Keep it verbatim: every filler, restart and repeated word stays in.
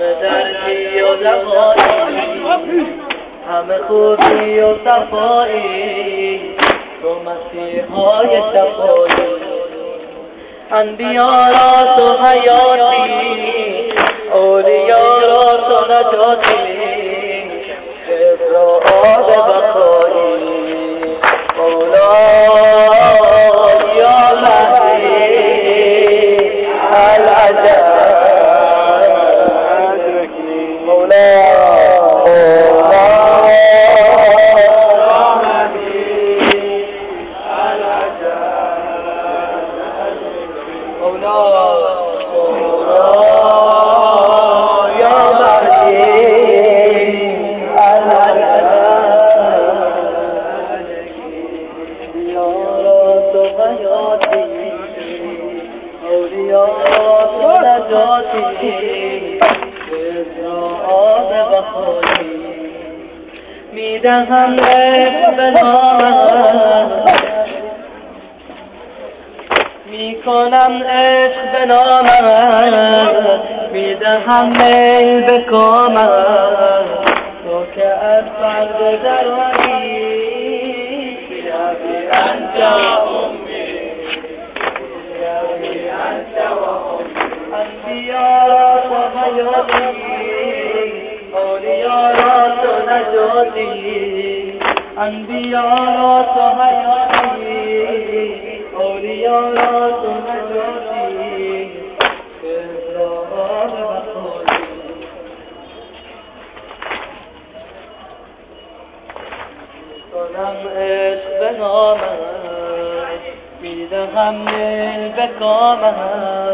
همه دردی و دوایی، همه خوبی و صفایی، تو مسیحای شفایی. انبیا را تو حیاتی، اولیا را تو نجاتی، شفر و آب بقایی. مولا یا مهدی العجب ادرکنی. مولا میدهم عشق به نامت، میکنم عشق به نامت، میدهم میل به کامت، تو که از فرد درانی بیابی انت امی، بیابی انت و امی. انبیا را تو حیاتی، اولیا را تو نجاتی، انبیا را تو حیاتی، اولیا را تو نجاتی، شفر آب بخاری. میکنم عشق به نامت، میدهم میل به کامت،